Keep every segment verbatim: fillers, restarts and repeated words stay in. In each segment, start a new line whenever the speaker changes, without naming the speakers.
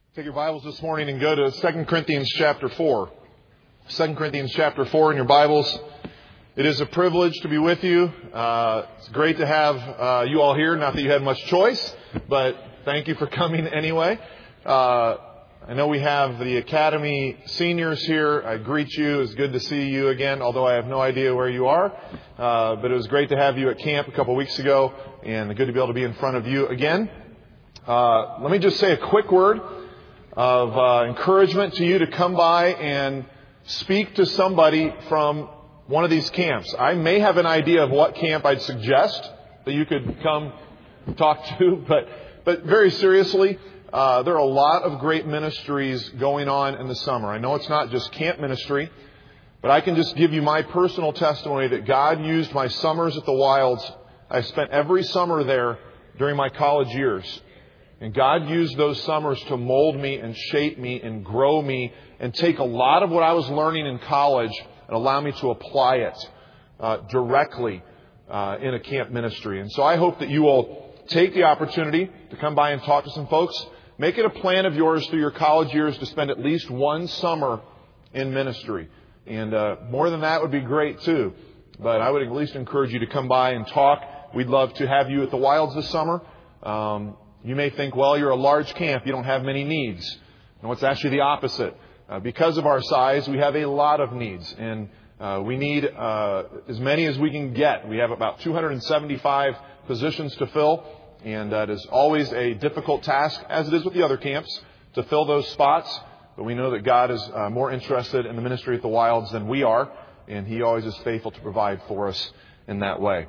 Take your Bibles this morning and go to Second Corinthians chapter four. Second Corinthians chapter four in your Bibles. It is a privilege to be with you. Uh, it's great to have uh, you all here. Not that you had much choice, but thank you for coming anyway. Uh, I know we have the Academy seniors here. I greet you. It's good to see you again, although I have no idea where you are. Uh, but it was great to have you at camp a couple weeks ago, and good to be able to be in front of you again. Uh, let me just say a quick word of uh, encouragement to you to come by and speak to somebody from one of these camps. I may have an idea of what camp I'd suggest that you could come talk to, but but very seriously, uh, there are a lot of great ministries going on in the summer. I know it's not just camp ministry, but I can just give you my personal testimony that God used my summers at the Wilds. I spent every summer there during my college years. And God used those summers to mold me and shape me and grow me and take a lot of what I was learning in college and allow me to apply it uh, directly uh, in a camp ministry. And so I hope that you will take the opportunity to come by and talk to some folks. Make it a plan of yours through your college years to spend at least one summer in ministry. And uh, more than that would be great too. But I would at least encourage you to come by and talk. We'd love to have you at the Wilds this summer. Um, You may think, well, you're a large camp. You don't have many needs. No, it's actually the opposite. Uh, because of our size, we have a lot of needs. And uh, we need uh, as many as we can get. We have about two hundred seventy-five positions to fill. And uh, it is always a difficult task, as it is with the other camps, to fill those spots. But we know that God is uh, more interested in the ministry at the Wilds than we are. And He always is faithful to provide for us in that way.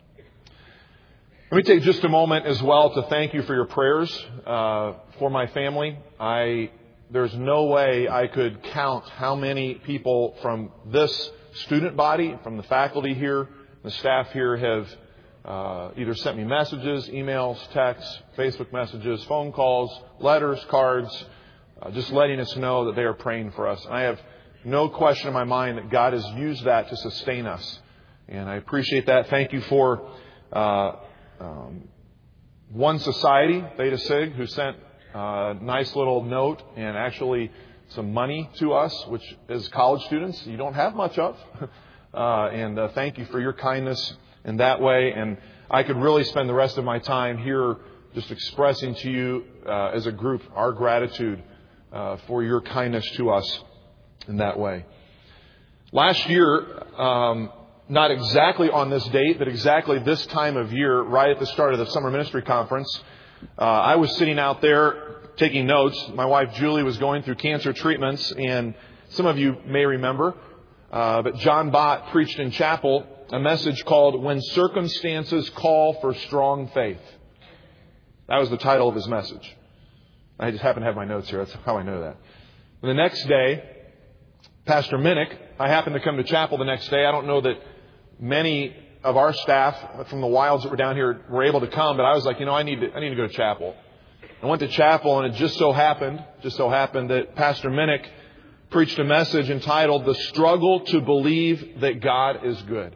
Let me take just a moment as well to thank you for your prayers uh, for my family. I there's no way I could count how many people from this student body, from the faculty here, the staff here have uh, either sent me messages, emails, texts, Facebook messages, phone calls, letters, cards, uh, just letting us know that they are praying for us. I have no question in my mind that God has used that to sustain us. And I appreciate that. Thank you for Uh, Um, One Society, Theta Sig, who sent a nice little note and actually some money to us, which as college students you don't have much of. uh, and uh, thank you for your kindness in that way. And I could really spend the rest of my time here just expressing to you uh, as a group our gratitude uh, for your kindness to us in that way. Last year, um, not exactly on this date, but exactly this time of year, right at the start of the Summer Ministry Conference, uh, I was sitting out there taking notes. My wife Julie was going through cancer treatments, and some of you may remember, uh, but John Bott preached in chapel a message called "When Circumstances Call for Strong Faith." That was the title of his message. I just happen to have my notes here. That's how I know that. And the next day, Pastor Minnick, I happened to come to chapel the next day. I don't know that many of our staff from the Wilds that were down here were able to come, but I was like, you know, I need to, I need to go to chapel. I went to chapel, and it just so happened, just so happened that Pastor Minnick preached a message entitled "The Struggle to Believe That God is Good."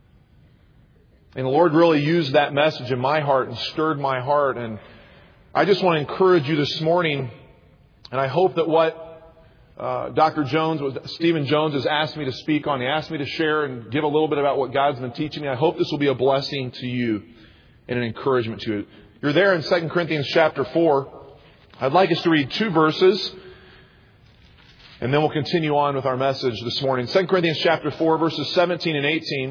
And the Lord really used that message in my heart and stirred my heart. And I just want to encourage you this morning, and I hope that what Uh, Doctor Jones, Stephen Jones has asked me to speak on. He asked me to share and give a little bit about what God's been teaching me. I hope this will be a blessing to you and an encouragement to you. You're there in Second Corinthians chapter four. I'd like us to read two verses, and then we'll continue on with our message this morning. Second Corinthians chapter four, verses seventeen and eighteen.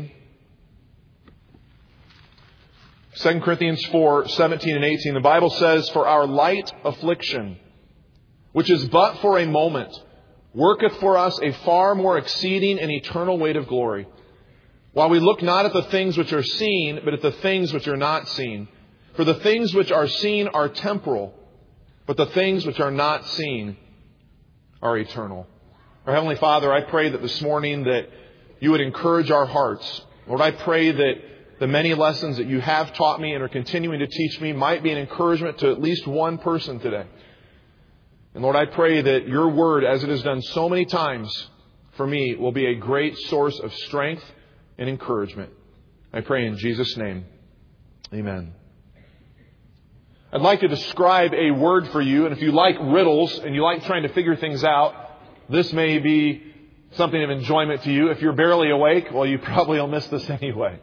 Second Corinthians four, seventeen and eighteen. The Bible says, "For our light affliction, which is but for a moment, worketh for us a far more exceeding and eternal weight of glory. While we look not at the things which are seen, but at the things which are not seen. For the things which are seen are temporal, but the things which are not seen are eternal." Our Heavenly Father, I pray that this morning that you would encourage our hearts. Lord, I pray that the many lessons that you have taught me and are continuing to teach me might be an encouragement to at least one person today. And Lord, I pray that your word, as it has done so many times for me, will be a great source of strength and encouragement. I pray in Jesus' name. Amen. I'd like to describe a word for you, and if you like riddles and you like trying to figure things out, this may be something of enjoyment to you. If you're barely awake, well, you probably will miss this anyway.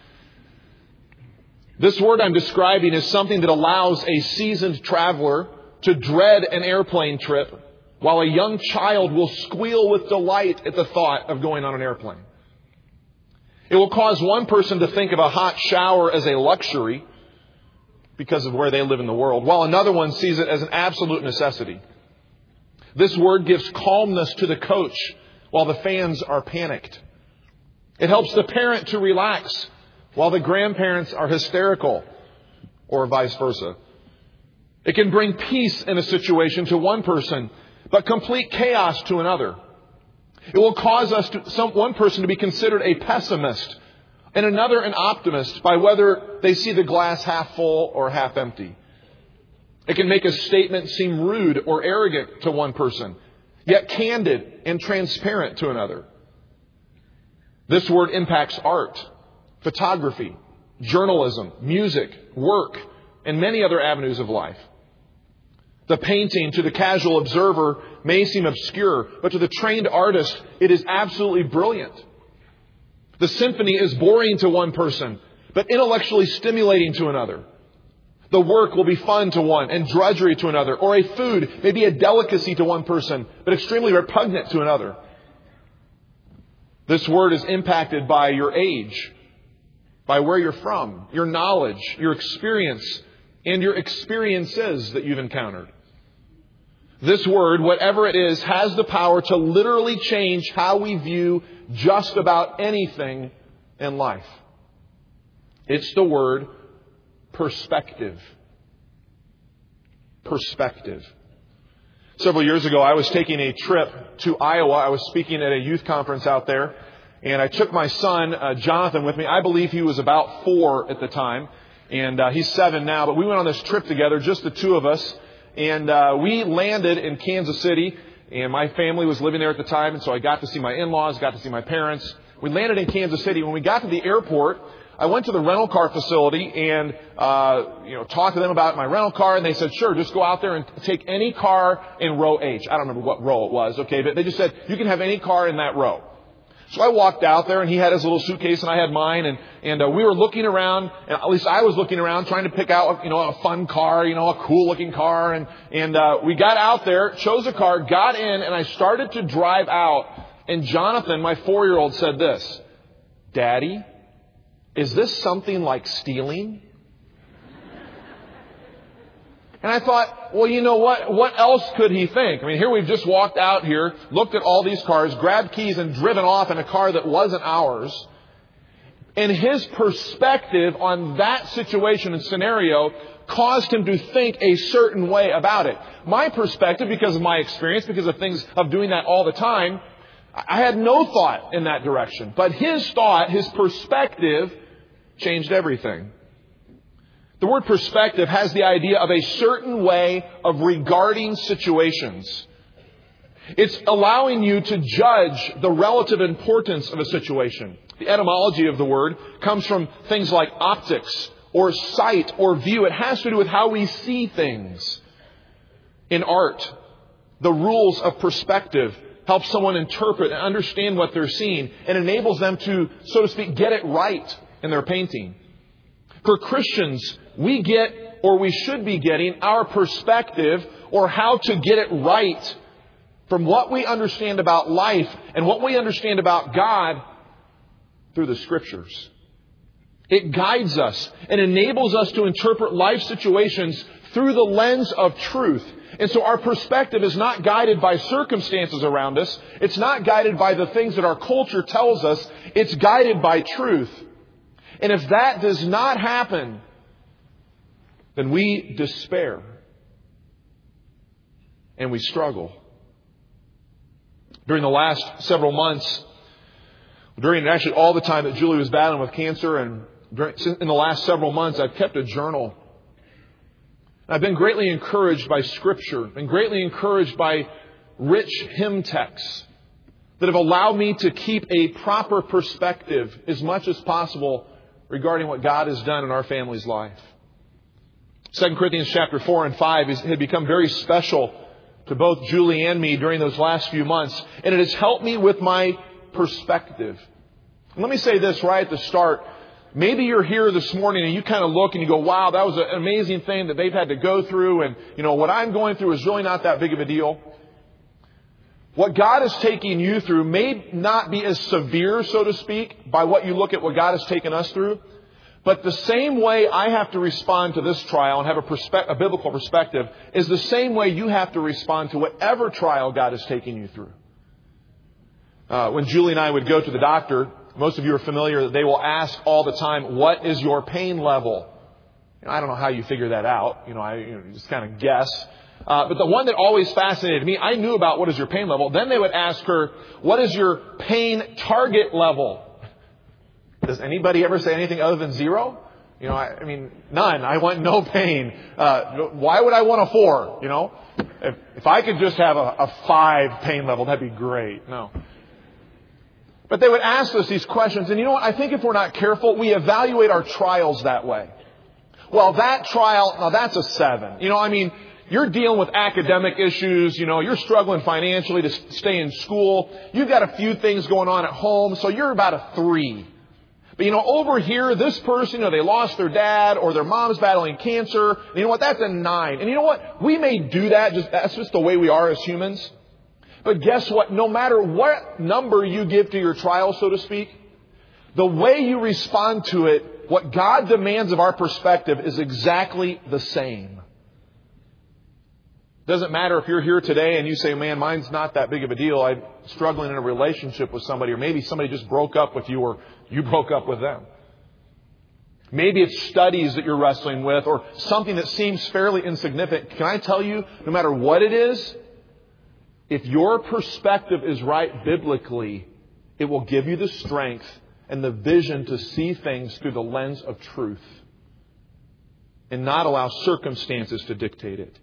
This word I'm describing is something that allows a seasoned traveler to dread an airplane trip, while a young child will squeal with delight at the thought of going on an airplane. It will cause one person to think of a hot shower as a luxury because of where they live in the world, while another one sees it as an absolute necessity. This word gives calmness to the coach while the fans are panicked. It helps the parent to relax while the grandparents are hysterical, or vice versa. It can bring peace in a situation to one person, but complete chaos to another. It will cause us to, some, one person to be considered a pessimist and another an optimist by whether they see the glass half full or half empty. It can make a statement seem rude or arrogant to one person, yet candid and transparent to another. This word impacts art, photography, journalism, music, work, and many other avenues of life. The painting to the casual observer may seem obscure, but to the trained artist, it is absolutely brilliant. The symphony is boring to one person, but intellectually stimulating to another. The work will be fun to one and drudgery to another, or a food may be a delicacy to one person, but extremely repugnant to another. This word is impacted by your age, by where you're from, your knowledge, your experience, and your experiences that you've encountered. This word, whatever it is, has the power to literally change how we view just about anything in life. It's the word perspective. Perspective. Several years ago, I was taking a trip to Iowa. I was speaking at a youth conference out there, and I took my son, uh, Jonathan, with me. I believe he was about four at the time, and uh, he's seven now. But we went on this trip together, just the two of us. And uh, we landed in Kansas City, and my family was living there at the time, and so I got to see my in-laws, got to see my parents. We landed in Kansas City. When we got to the airport, I went to the rental car facility and uh, you know talked to them about my rental car, and they said, sure, just go out there and take any car in row H. I don't remember what row it was, okay, but they just said, you can have any car in that row. So I walked out there, and he had his little suitcase, and I had mine, and and uh, we were looking around, and at least I was looking around, trying to pick out, you know, a fun car, you know, a cool-looking car, and and uh, we got out there, chose a car, got in, and I started to drive out, and Jonathan, my four-year-old, said this, Daddy, is this something like stealing? And I thought, well, you know what? What else could he think? I mean, here we've just walked out here, looked at all these cars, grabbed keys and driven off in a car that wasn't ours. And his perspective on that situation and scenario caused him to think a certain way about it. My perspective, because of my experience, because of things of doing that all the time, I had no thought in that direction. But his thought, his perspective, changed everything. The word perspective has the idea of a certain way of regarding situations. It's allowing you to judge the relative importance of a situation. The etymology of the word comes from things like optics or sight or view. It has to do with how we see things. In art, the rules of perspective help someone interpret and understand what they're seeing and enables them to, so to speak, get it right in their painting. For Christians, we get, or we should be getting, our perspective or how to get it right from what we understand about life and what we understand about God through the Scriptures. It guides us and enables us to interpret life situations through the lens of truth. And so our perspective is not guided by circumstances around us. It's not guided by the things that our culture tells us. It's guided by truth. And if that does not happen, then we despair and we struggle. During the last several months, during actually all the time that Julie was battling with cancer, and during, in the last several months, I've kept a journal. I've been greatly encouraged by Scripture and greatly encouraged by rich hymn texts that have allowed me to keep a proper perspective as much as possible regarding what God has done in our family's life. Second Corinthians chapter four and five had become very special to both Julie and me during those last few months. And it has helped me with my perspective. And let me say this right at the start. Maybe you're here this morning and you kind of look and you go, wow, that was an amazing thing that they've had to go through. And, you know, what I'm going through is really not that big of a deal. What God is taking you through may not be as severe, so to speak, by what you look at what God has taken us through. But the same way I have to respond to this trial and have a, perspe- a biblical perspective is the same way you have to respond to whatever trial God is taking you through. Uh, when Julie and I would go to the doctor, most of you are familiar that they will ask all the time, what is your pain level? You know, I don't know how you figure that out. You know, I you know, just kind of guess. Uh, but the one that always fascinated me, I knew about what is your pain level. Then they would ask her, what is your pain target level? Does anybody ever say anything other than zero? You know, I, I mean, none. I want no pain. Uh, why would I want a four? You know, if, if I could just have a, a five pain level, that'd be great. No. But they would ask us these questions. And you know what? I think if we're not careful, we evaluate our trials that way. Well, that trial, now that's a seven. You know, I mean, you're dealing with academic issues. You know, you're struggling financially to stay in school. You've got a few things going on at home. So you're about a three. But, you know, over here, this person, you know, they lost their dad or their mom's battling cancer. And you know what? That's a nine. And you know what? We may do that. Just that's just the way we are as humans. But guess what? No matter what number you give to your trial, so to speak, the way you respond to it, what God demands of our perspective is exactly the same. Doesn't matter if you're here today and you say, man, mine's not that big of a deal. I'm struggling in a relationship with somebody, or maybe somebody just broke up with you, or you broke up with them. Maybe it's studies that you're wrestling with, or something that seems fairly insignificant. Can I tell you, no matter what it is, if your perspective is right biblically, it will give you the strength and the vision to see things through the lens of truth and not allow circumstances to dictate it.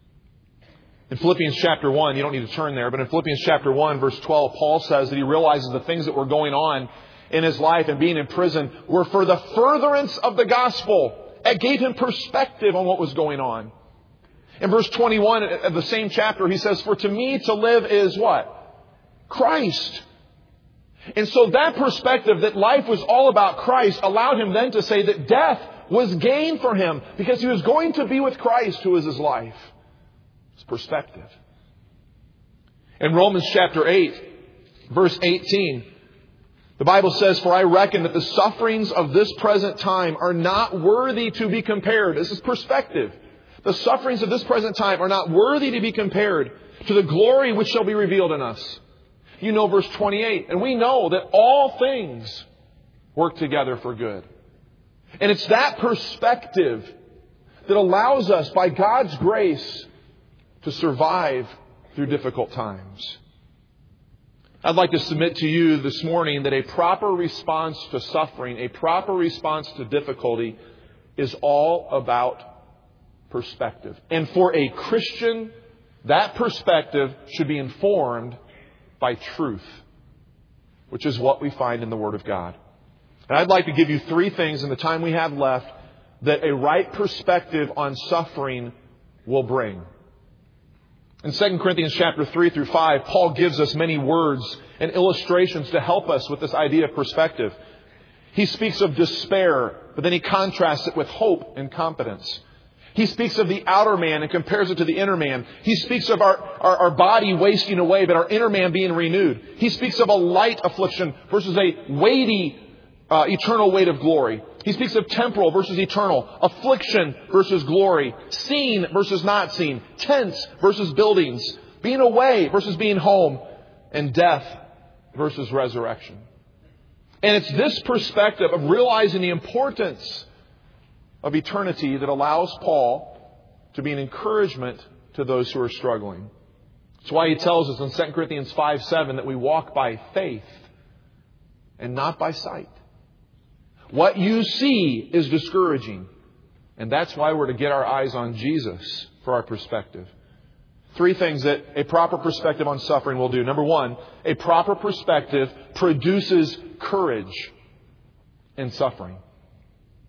In Philippians chapter one, you don't need to turn there, but in Philippians chapter one, verse twelve, Paul says that he realizes the things that were going on in his life and being in prison were for the furtherance of the gospel. It gave him perspective on what was going on. In verse twenty-one of the same chapter, he says, for to me to live is what? Christ. And so that perspective that life was all about Christ allowed him then to say that death was gain for him because he was going to be with Christ, who is his life. It's perspective. In Romans chapter eight, verse eighteen, the Bible says, for I reckon that the sufferings of this present time are not worthy to be compared. This is perspective. The sufferings of this present time are not worthy to be compared to the glory which shall be revealed in us. You know verse twenty-eight. And we know that all things work together for good. And it's that perspective that allows us, by God's grace, to survive through difficult times. I'd like to submit to you this morning that a proper response to suffering, a proper response to difficulty, is all about perspective. And for a Christian, that perspective should be informed by truth, which is what we find in the Word of God. And I'd like to give you three things in the time we have left that a right perspective on suffering will bring. In Second Corinthians chapter three through five, Paul gives us many words and illustrations to help us with this idea of perspective. He speaks of despair, but then he contrasts it with hope and confidence. He speaks of the outer man and compares it to the inner man. He speaks of our, our, our body wasting away, but our inner man being renewed. He speaks of a light affliction versus a weighty, uh, eternal weight of glory. He speaks of temporal versus eternal, affliction versus glory, seen versus not seen, tents versus buildings, being away versus being home, and death versus resurrection. And it's this perspective of realizing the importance of eternity that allows Paul to be an encouragement to those who are struggling. That's why he tells us in Second Corinthians five seven that we walk by faith and not by sight. What you see is discouraging. And that's why we're to get our eyes on Jesus for our perspective. Three things that a proper perspective on suffering will do. Number one, a proper perspective produces courage in suffering.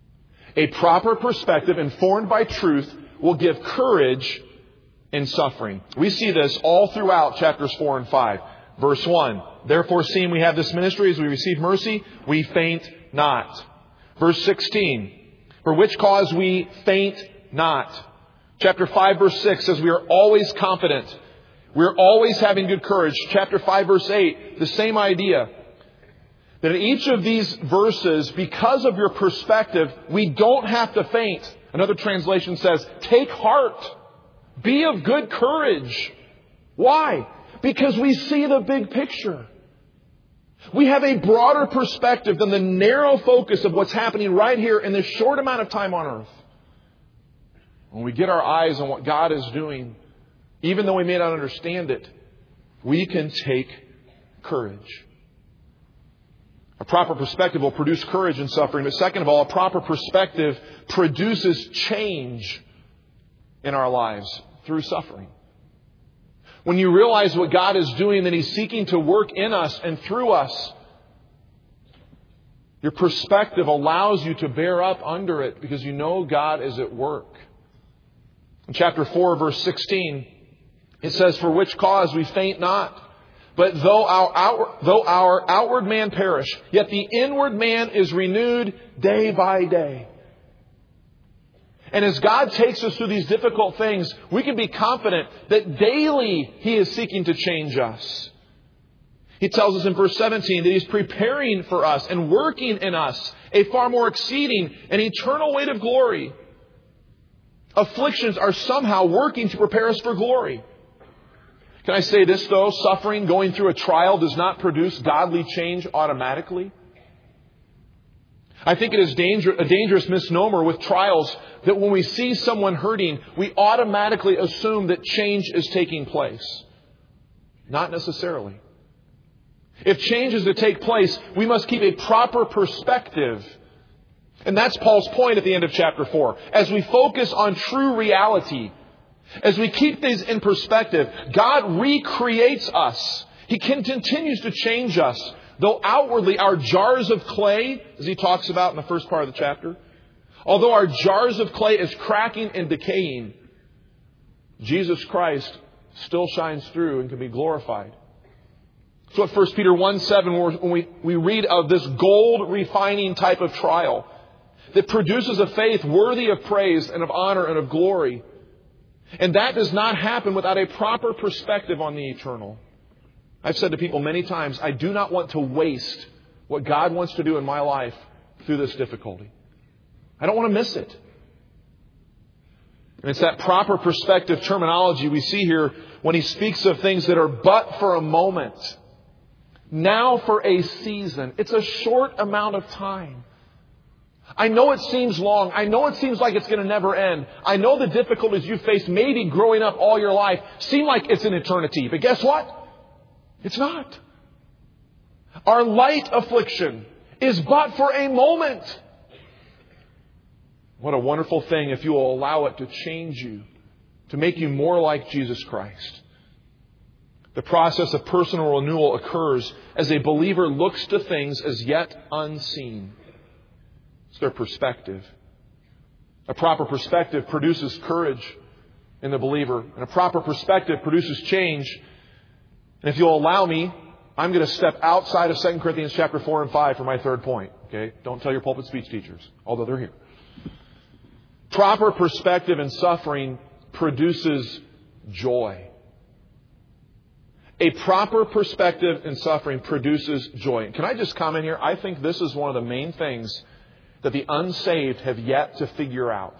A proper perspective informed by truth will give courage in suffering. We see this all throughout chapters four and five. Verse one, therefore seeing we have this ministry as we receive mercy, we faint not. Verse sixteen, for which cause we faint not. Chapter five verse six says we are always confident. We are always having good courage. Chapter five verse eight, the same idea. That in each of these verses, because of your perspective, we don't have to faint. Another translation says, take heart. Be of good courage. Why? Because we see the big picture. We have a broader perspective than the narrow focus of what's happening right here in this short amount of time on earth. When we get our eyes on what God is doing, even though we may not understand it, we can take courage. A proper perspective will produce courage in suffering. But second of all, a proper perspective produces change in our lives through suffering. When you realize what God is doing, that He's seeking to work in us and through us, your perspective allows you to bear up under it because you know God is at work. In chapter four, verse sixteen, it says, for which cause we faint not. But though our, outward, though our outward man perish, yet the inward man is renewed day by day. And as God takes us through these difficult things, we can be confident that daily He is seeking to change us. He tells us in verse seventeen that He's preparing for us and working in us a far more exceeding and eternal weight of glory. Afflictions are somehow working to prepare us for glory. Can I say this though? Suffering, going through a trial does not produce godly change automatically. I think it is danger, a dangerous misnomer with trials that when we see someone hurting, we automatically assume that change is taking place. Not necessarily. If change is to take place, we must keep a proper perspective. And that's Paul's point at the end of chapter four. As we focus on true reality, as we keep these in perspective, God recreates us. He can, continues to change us. Though outwardly our jars of clay, as he talks about in the first part of the chapter, although our jars of clay is cracking and decaying, Jesus Christ still shines through and can be glorified. So at First Peter one seven, when we, we read of this gold refining type of trial that produces a faith worthy of praise and of honor and of glory. And that does not happen without a proper perspective on the eternal. I've said to people many times, I do not want to waste what God wants to do in my life through this difficulty. I don't want to miss it. And it's that proper perspective terminology we see here when he speaks of things that are but for a moment. Now for a season. It's a short amount of time. I know it seems long. I know it seems like it's going to never end. I know the difficulties you face, maybe growing up all your life, seem like it's an eternity. But guess what? It's not. Our light affliction is but for a moment. What a wonderful thing if you will allow it to change you, to make you more like Jesus Christ. The process of personal renewal occurs as a believer looks to things as yet unseen. It's their perspective. A proper perspective produces courage in the believer. And a proper perspective produces change. And if you'll allow me, I'm going to step outside of Second Corinthians chapter four and five for my third point. Okay? Don't tell your pulpit speech teachers, although they're here. Proper perspective in suffering produces joy. A proper perspective in suffering produces joy. Can I just comment here? I think this is one of the main things that the unsaved have yet to figure out.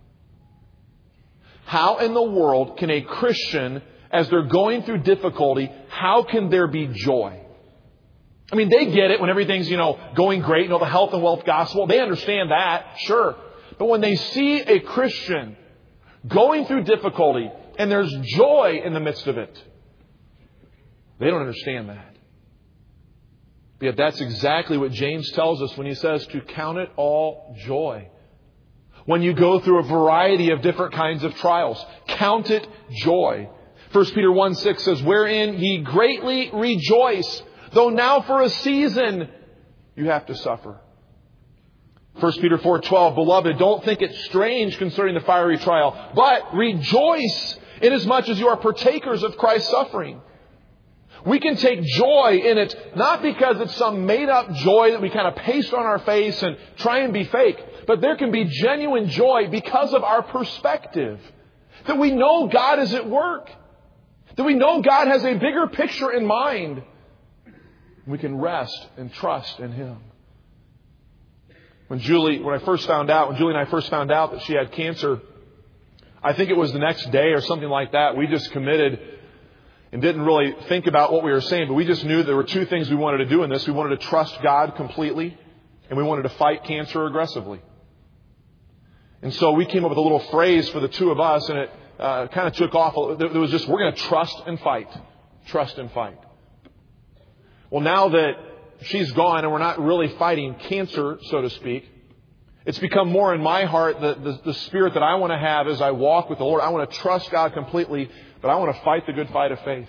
How in the world can a Christian, as they're going through difficulty, how can there be joy? I mean, they get it when everything's, you know, going great, you know, the health and wealth gospel. They understand that, sure. But when they see a Christian going through difficulty and there's joy in the midst of it, they don't understand that. Yet that's exactly what James tells us when he says to count it all joy. When you go through a variety of different kinds of trials, count it joy. First Peter one six says, wherein ye greatly rejoice, though now for a season you have to suffer. First Peter four twelve, Beloved, don't think it strange concerning the fiery trial, but rejoice inasmuch as you are partakers of Christ's suffering. We can take joy in it, not because it's some made-up joy that we kind of paste on our face and try and be fake, but there can be genuine joy because of our perspective. That we know God is at work. That we know God has a bigger picture in mind. We can rest and trust in Him. When Julie, when I first found out, when Julie and I first found out that she had cancer, I think it was the next day or something like that, we just committed and didn't really think about what we were saying, but we just knew there were two things we wanted to do in this. We wanted to trust God completely, and we wanted to fight cancer aggressively. And so we came up with a little phrase for the two of us, and it uh, kind of took off. There was just, we're going to trust and fight. Trust and fight. Well, now that she's gone and we're not really fighting cancer, so to speak, it's become more in my heart the, the, the spirit that I want to have as I walk with the Lord. I want to trust God completely, but I want to fight the good fight of faith.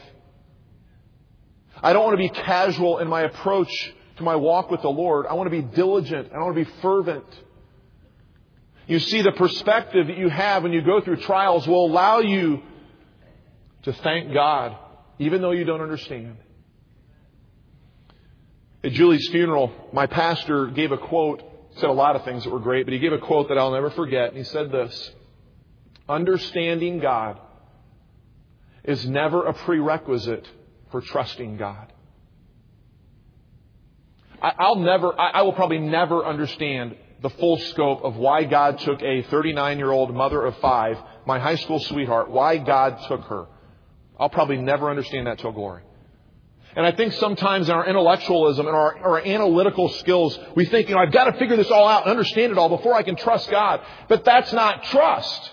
I don't want to be casual in my approach to my walk with the Lord. I want to be diligent. I want to be fervent. You see, the perspective that you have when you go through trials will allow you to thank God, even though you don't understand. At Julie's funeral, my pastor gave a quote, said a lot of things that were great, but he gave a quote that I'll never forget. And he said this: understanding God is never a prerequisite for trusting God. I, I'll never, I, I will probably never understand the full scope of why God took a thirty-nine-year-old mother of five, my high school sweetheart, why God took her. I'll probably never understand that till glory. And I think sometimes in our intellectualism and our, our analytical skills, we think, you know, I've got to figure this all out and understand it all before I can trust God. But that's not trust.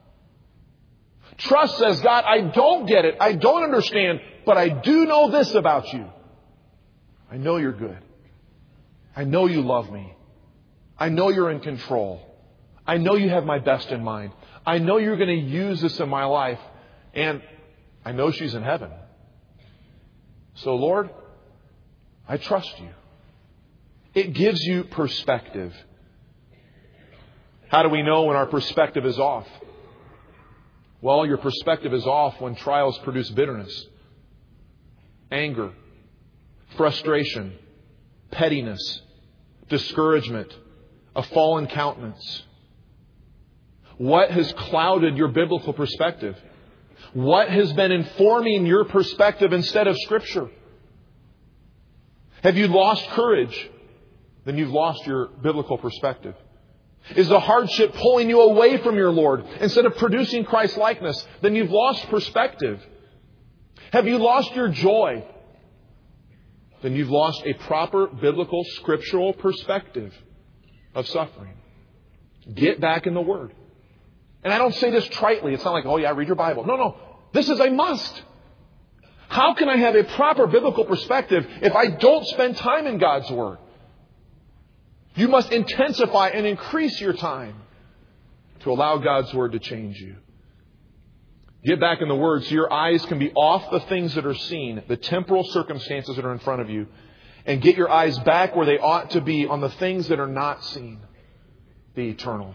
Trust says, God, I don't get it. I don't understand, but I do know this about you. I know you're good. I know you love me. I know you're in control. I know you have my best in mind. I know you're going to use this in my life. And I know she's in heaven. So, Lord, I trust you. It gives you perspective. How do we know when our perspective is off? Well, your perspective is off when trials produce bitterness, anger, frustration, pettiness, discouragement, a fallen countenance. What has clouded your biblical perspective? What has been informing your perspective instead of Scripture? Have you lost courage? Then you've lost your biblical perspective. Is the hardship pulling you away from your Lord instead of producing Christ-likeness? Then you've lost perspective. Have you lost your joy? Then you've lost a proper biblical scriptural perspective of suffering. Get back in the Word. And I don't say this tritely. It's not like, oh yeah, read your Bible. No, no. This is a must. How can I have a proper biblical perspective if I don't spend time in God's Word? You must intensify and increase your time to allow God's Word to change you. Get back in the Word so your eyes can be off the things that are seen, the temporal circumstances that are in front of you, and get your eyes back where they ought to be on the things that are not seen, the eternal.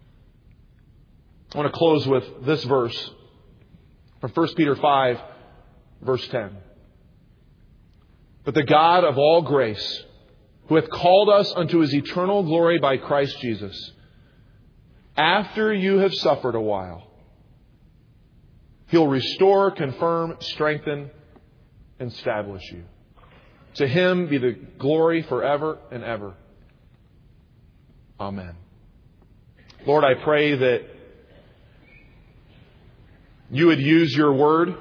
I want to close with this verse from First Peter five, verse ten. But the God of all grace, who hath called us unto His eternal glory by Christ Jesus, after you have suffered a while, He'll restore, confirm, strengthen, and establish you. To Him be the glory forever and ever. Amen. Lord, I pray that you would use your Word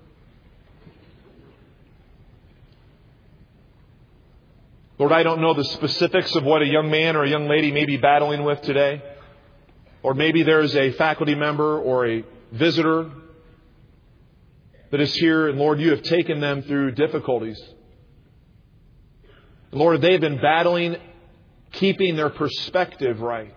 Lord, I don't know the specifics of what a young man or a young lady may be battling with today. Or maybe there's a faculty member or a visitor that is here, and Lord, you have taken them through difficulties. Lord, they've been battling, keeping their perspective right.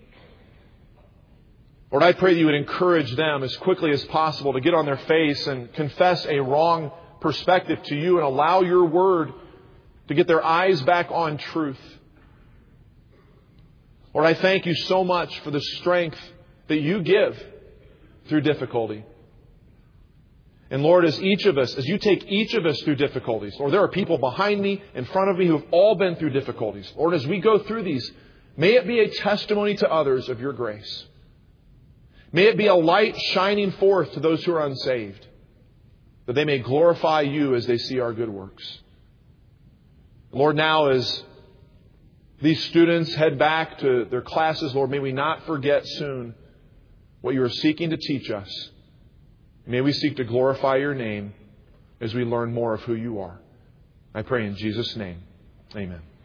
Lord, I pray that you would encourage them as quickly as possible to get on their face and confess a wrong perspective to you and allow your Word to get their eyes back on truth. Lord, I thank You so much for the strength that You give through difficulty. And Lord, as each of us, as You take each of us through difficulties, Lord, there are people behind me, in front of me, who have all been through difficulties. Lord, as we go through these, may it be a testimony to others of Your grace. May it be a light shining forth to those who are unsaved, that they may glorify You as they see our good works. Lord, now as these students head back to their classes, Lord, may we not forget soon what You are seeking to teach us. May we seek to glorify Your name as we learn more of who You are. I pray in Jesus' name. Amen.